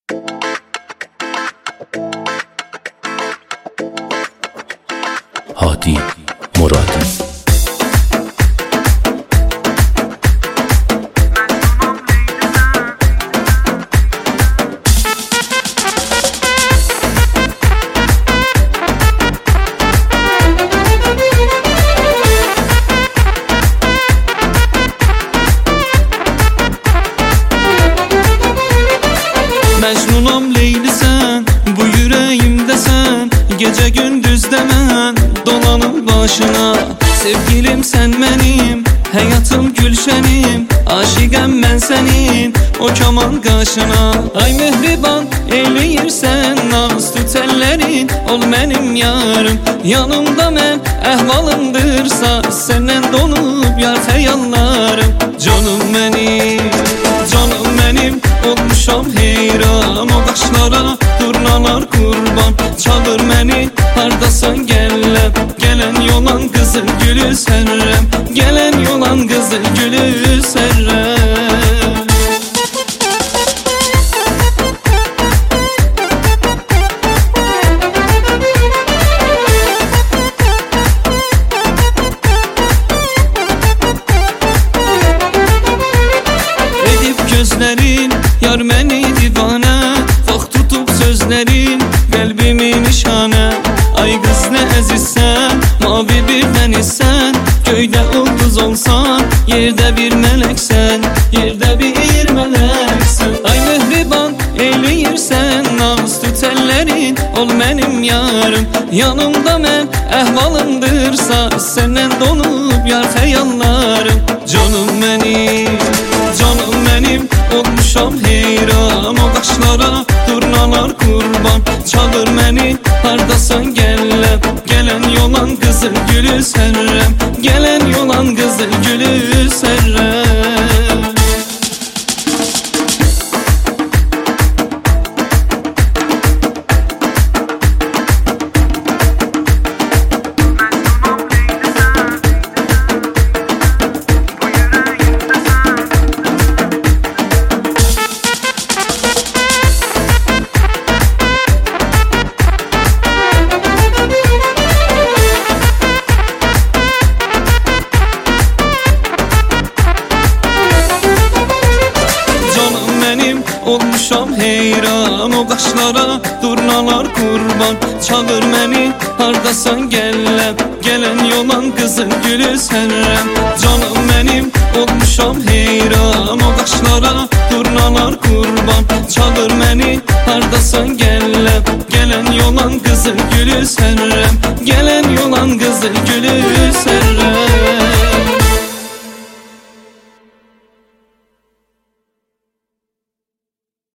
Hadi Muradi. Mecnunum Leyli sen, bu yüreğimde sen, gece gündüz demen dolanım başına. Sevgilim sen benim, hayatım gülşenim, aşıqəm ben senin, o kaman qaşına. Ay mehriban eyleyirsen, naz tut ellerin, ol benim yarım. Yanımda mən əhvalımdırsa, senden donup yar xəyallarım. Canım benim, canım benim, olmuşam heyran. O qaşlara durnalar qurban, çağır məni hardasan gələm. Gələn yolan qızıl gülü sərrəm, gələn yolan qızıl gülü sərrəm. Gözlerin yar məni divanə, vaxt tutub sözlerin qəlbimi nişanə. Ay qız nə əzizsən, mavi bir dənizsən, göydə ulduz olsan, yerdə bir mələksən, yerdə bir mələksən. Ay mehriban eyləyirsən, naz tut əllərin, ol mənim yarım. Yanımda mən əhvalımdırsa, səndən donub yar xəyallarım. Canım mənim, canım benim, olmuşam heyran. O qaşlara durnalar qurban, çağır məni hardasan gələm. Gələn yolan qızıl gülü sərrəm, gələn yolan qızıl gülü sərrəm. Olmuşam heyran, o qaşlara durnalar qurban, çağır məni hardasan gələm. Gələn yolan qızıl gülü sərrəm. Canım mənim, olmuşam heyran, o qaşlara durnalar qurban, çağır məni hardasan gələm. Gələn yolan qızıl gülü sərrəm, gələn yolan qızıl gülü sərrəm.